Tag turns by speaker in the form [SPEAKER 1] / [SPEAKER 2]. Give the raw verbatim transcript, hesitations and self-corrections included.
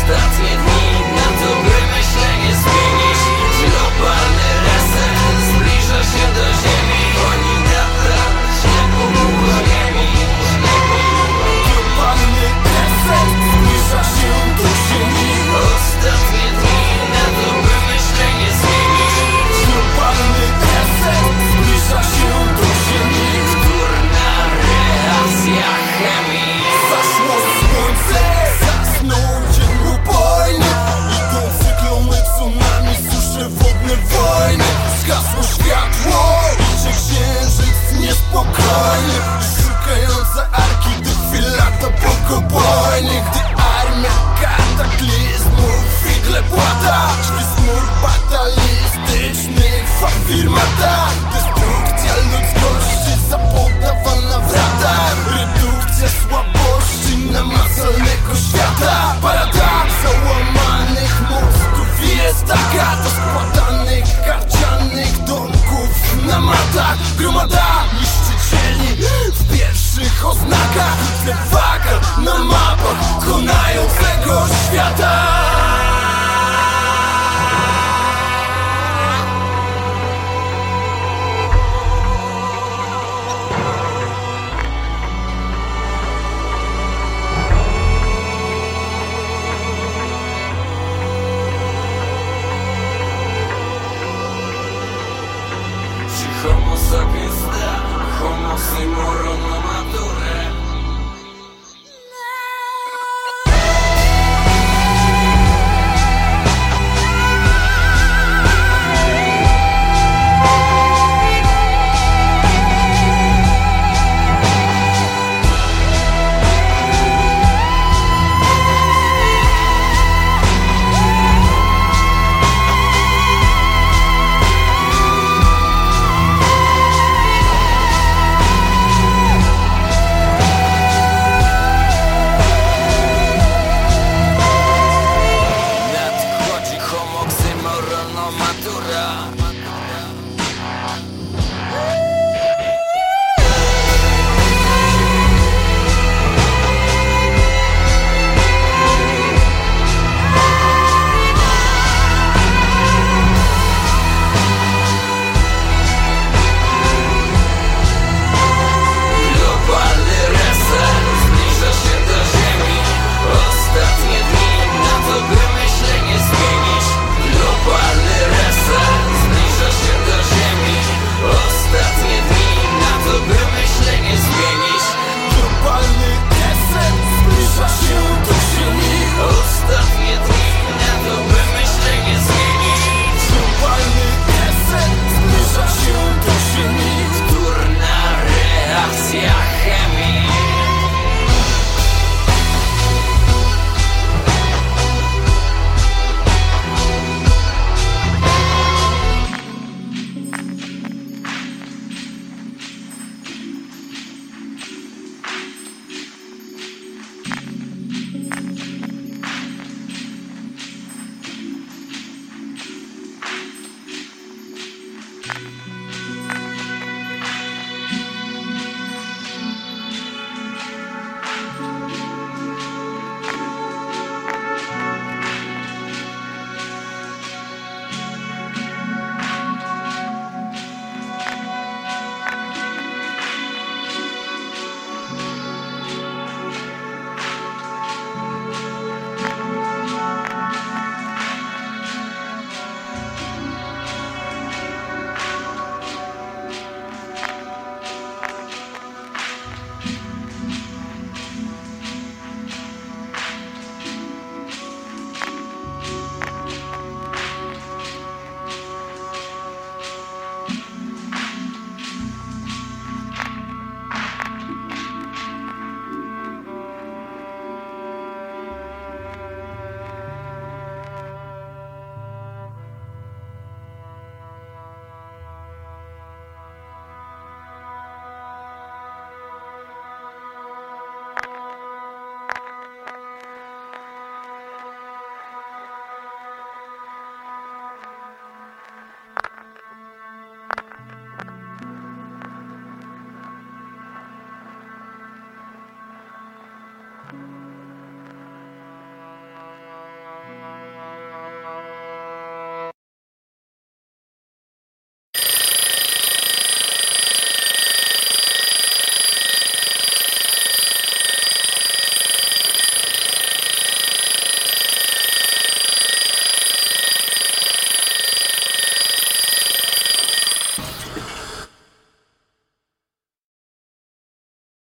[SPEAKER 1] Ostatnie dni na to, by myślenie zmienić. Globalny reset zbliża się do ziemi. Oni nadal ślepo mówią ziemi.
[SPEAKER 2] Globalny reset zbliża się do ziemi.
[SPEAKER 1] Ostatnie dni na to, by myślenie zmienić.
[SPEAKER 2] Globalny reset zbliża się do ziemi.
[SPEAKER 1] Wtórna reakcja chemii.
[SPEAKER 2] Zaszło słońce, zasnął dzień upojny. Idą cyklony, tsunami, susze, wodne wojny. Zgasło światło, idzie księżyc niespokojny. Szukająca arki, gdy chwil lata pokopojny. Gdy armia kataklizmów figle płata. Śpi smur batalistycznych firmata. Destrukcja ludzkości zapodawana w ratach. Redukcja słabości namacalnego świata. Parada załamanych mózgów jest taka. Do składanych karcianych domków na matach. Gromada niszczycieli w pierwszych oznakach. Te waga na mapach konającego świata.